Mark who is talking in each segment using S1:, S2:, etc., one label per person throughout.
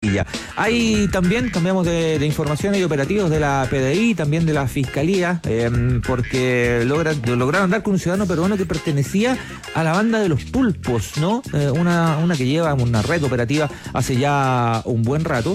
S1: Villa. Ahí también cambiamos de información y operativos de la PDI, también de la Fiscalía, porque lograron dar con un ciudadano peruano que pertenecía a la banda de los Pulpos, ¿no? Una que lleva una red operativa hace ya un buen rato,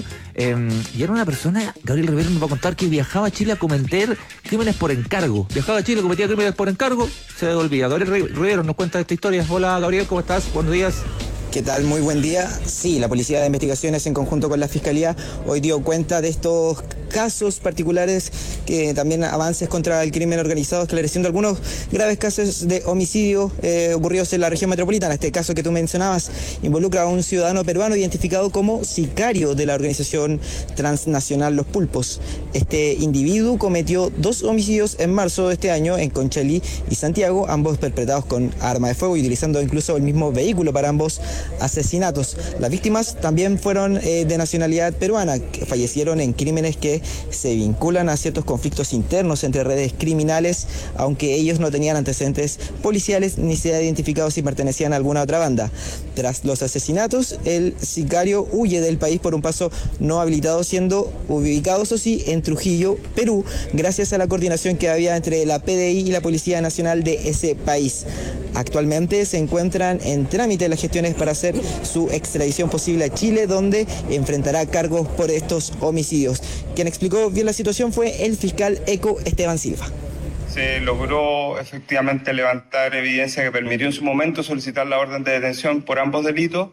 S1: y era una persona, Gabriel Rivero nos va a contar, que viajaba a Chile a cometer crímenes por encargo. Viajaba a Chile, cometía crímenes por encargo, se devolvía. Gabriel Rivero nos cuenta esta historia. Hola Gabriel, ¿cómo estás? Buenos días.
S2: ¿Qué tal? Muy buen día. Sí, la Policía de Investigaciones en conjunto con la Fiscalía hoy dio cuenta de estos casos particulares, que también avances contra el crimen organizado, esclareciendo algunos graves casos de homicidio ocurridos en la región metropolitana. Este caso que tú mencionabas involucra a un ciudadano peruano identificado como sicario de la organización transnacional Los Pulpos. Este individuo cometió 2 homicidios en marzo de este año en Conchalí y Santiago, ambos perpetrados con arma de fuego y utilizando incluso el mismo vehículo para ambos asesinatos. Las víctimas también fueron de nacionalidad peruana, que fallecieron en crímenes que se vinculan a ciertos conflictos internos entre redes criminales, aunque ellos no tenían antecedentes policiales ni se ha identificado si pertenecían a alguna otra banda. Tras los asesinatos, el sicario huye del país por un paso no habilitado, siendo ubicado, eso sí, en Trujillo, Perú, gracias a la coordinación que había entre la PDI y la Policía Nacional de ese país. Actualmente se encuentran en trámite las gestiones para hacer su extradición posible a Chile, donde enfrentará cargos por estos homicidios. Quien explicó bien la situación fue el fiscal ECO Esteban Silva.
S3: Se logró efectivamente levantar evidencia que permitió en su momento solicitar la orden de detención por ambos delitos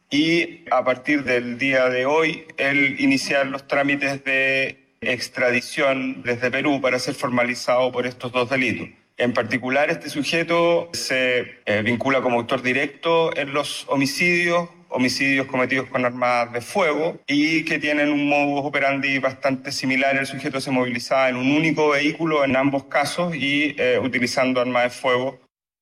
S3: y a partir del día de hoy el iniciar los trámites de extradición desde Perú para ser formalizado por estos 2 delitos. En particular, este sujeto se vincula como autor directo en los homicidios cometidos con armas de fuego y que tienen un modus operandi bastante similar. El sujeto se movilizaba en un único vehículo en ambos casos y utilizando armas de fuego.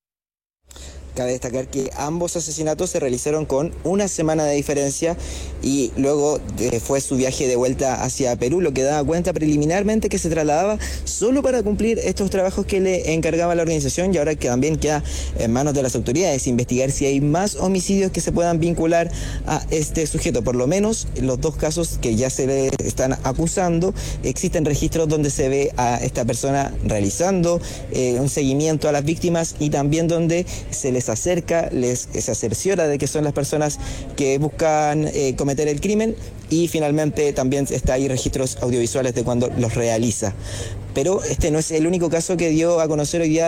S2: Cabe destacar que ambos asesinatos se realizaron con una semana de diferencia y luego fue su viaje de vuelta hacia Perú, lo que daba cuenta preliminarmente que se trasladaba solo para cumplir estos trabajos que le encargaba la organización, y ahora que también queda en manos de las autoridades investigar si hay más homicidios que se puedan vincular a este sujeto. Por lo menos en los 2 casos que ya se le están acusando, existen registros donde se ve a esta persona realizando un seguimiento a las víctimas y también donde se les acerca, se cerciora de que son las personas que buscan cometer el crimen, y finalmente también está ahí registros audiovisuales de cuando los realiza. Pero este no es el único caso que dio a conocer hoy día